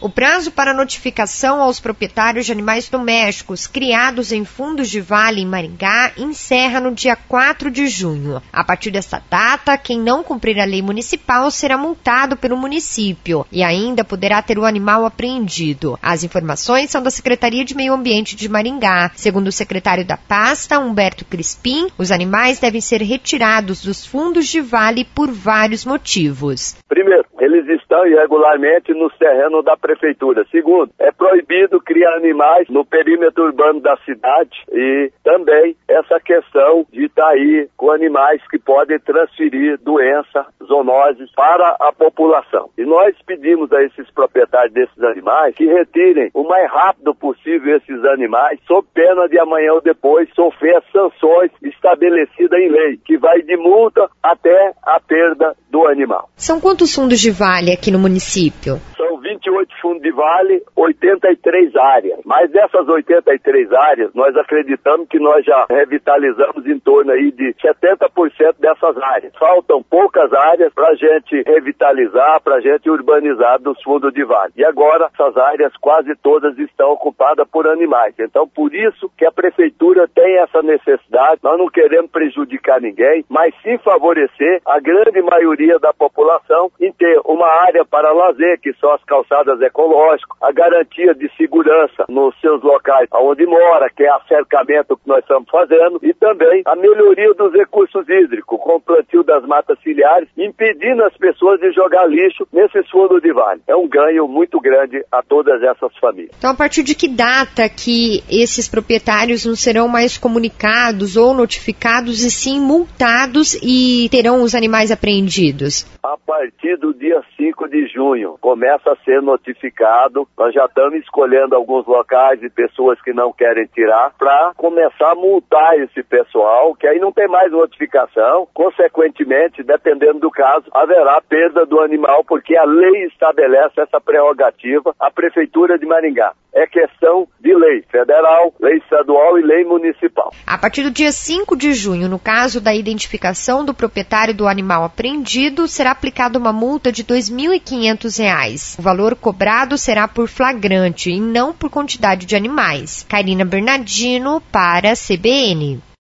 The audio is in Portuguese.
O prazo para notificação aos proprietários de animais domésticos criados em fundos de vale em Maringá encerra no dia 4 de junho. A partir desta data, quem não cumprir a lei municipal será multado pelo município e ainda poderá ter o animal apreendido. As informações são da Secretaria de Meio Ambiente de Maringá. Segundo o secretário da pasta, Humberto Crispim, os animais devem ser retirados dos fundos de vale por vários motivos. Primeiro, eles estão irregularmente no terreno da prefeitura. Segundo, é proibido criar animais no perímetro urbano da cidade e também essa questão de estar aí com animais que podem transferir doença, zoonoses para a população. E nós pedimos a esses proprietários desses animais que retirem o mais rápido possível esses animais, sob pena de amanhã ou depois sofrer as sanções estabelecidas em lei, que vai de multa até a perda do animal. São quantos fundos de vale aqui no município? São 28 fundos de vale, 83 áreas. Mas dessas 83 áreas, nós acreditamos que nós já revitalizamos em torno aí de 70% dessas áreas. Faltam poucas áreas para a gente revitalizar, para a gente urbanizar dos fundos de vale. E agora, essas áreas quase todas estão ocupadas por animais. Então, por isso que a prefeitura tem essa necessidade. Nós não queremos prejudicar ninguém, mas sim favorecer a grande maioria da população em ter uma área para lazer, que são as calçadas ecológicas, a garantia de segurança nos seus locais onde mora, que é cercamento que nós estamos fazendo, e também a melhoria dos recursos hídricos, com o plantio das matas ciliares, impedindo as pessoas de jogar lixo nesses fundos de vale. É um ganho muito grande a todas essas famílias. Então, a partir de que data que esses proprietários não serão mais comunicados ou notificados e sim multados e terão os animais apreendidos? A partir do dia 5 de junho, começa a ser notificado. Nós já estamos escolhendo alguns locais e pessoas que não querem tirar para começar a multar esse pessoal, que aí não tem mais notificação. Consequentemente, dependendo do caso, haverá perda do animal, porque a lei estabelece essa prerrogativa à Prefeitura de Maringá. É questão de lei federal, lei estadual e lei municipal. A partir do dia 5 de junho, no caso da identificação do proprietário do animal apreendido, será aplicada uma multa de R$ 2.500. O valor cobrado será por flagrante e não por quantidade de animais. Karina Bernardino para a CBN.